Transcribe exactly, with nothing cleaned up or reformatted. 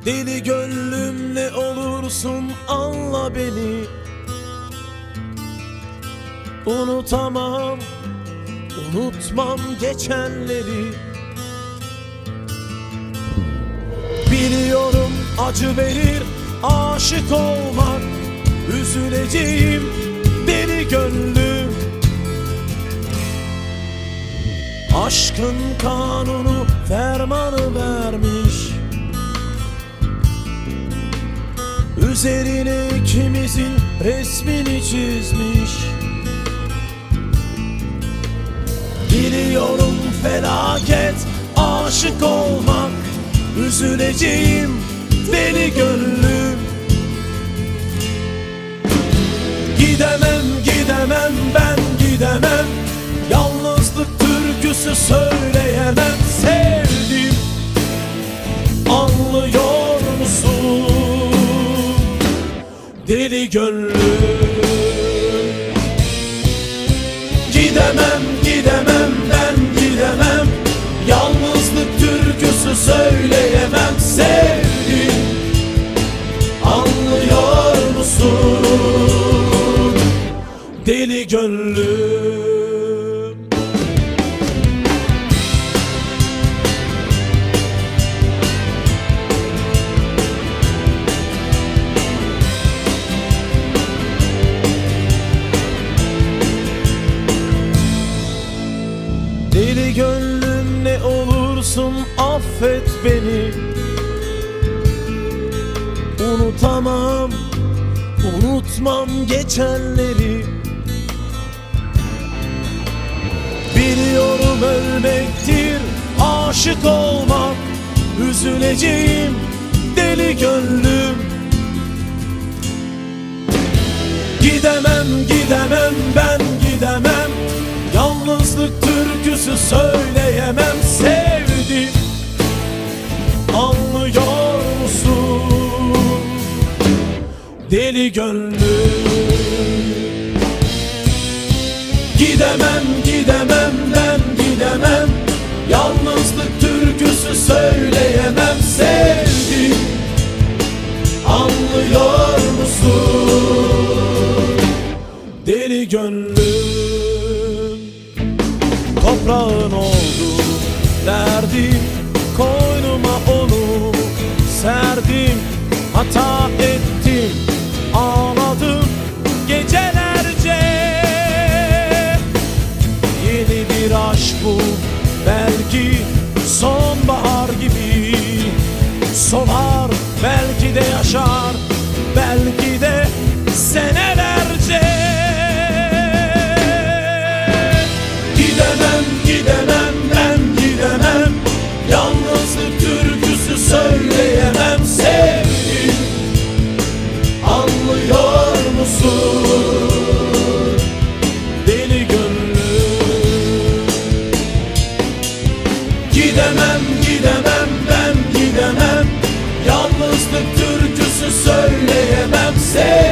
Deli gönlüm ne olursun anla beni. Unutamam, unutmam geçenleri. Biliyorum acı verir aşık olmak. Üzüleceğim deli gönlüm. Aşkın kanunu fermanı vermiş. Üzerine ikimizin resmini çizmiş. Biliyorum felaket aşık olmak. Üzüleceğim deli gönlüm. Gidemem gidemem ben gidemem. Yalnızlık türküsü söyleyemem. Sevdim, anlıyor musun deli gönlüm? Gidemem gidemem ben gidemem. Yalnızlık türküsü söyleyemem. Sevdim, anlıyor musun deli gönlüm? Deli gönlüm ne olursun affet beni. Unutamam, unutmam geçenleri. Biliyorum ölmektir aşık olmak. Üzüleceğim deli gönlüm. Gidemem gidemem ben gidemem. Yalnızlık türküsü söyleyemem. Sevdim, anlıyor musun deli gönlüm? Gidemem gidemem ben gidemem. Yalnızlık türküsü söyleyemem. Sevdim, anlıyor musun deli gönlüm? Toprağın oldu derdim, koynuma onu serdim. Hata ettim, ağladım gecelerce. Yeni bir aşk bu, belki sonbahar gibi. Solar, belki de yaşar, belki de senelerce. Gidemem gidemem ben gidemem. Yalnızlık türküsü söyleyemem. Sevdim, anlıyor musun deli gönlüm? Gidemem gidemem ben gidemem. Yalnızlık türküsü söyleyemem. Sevdim,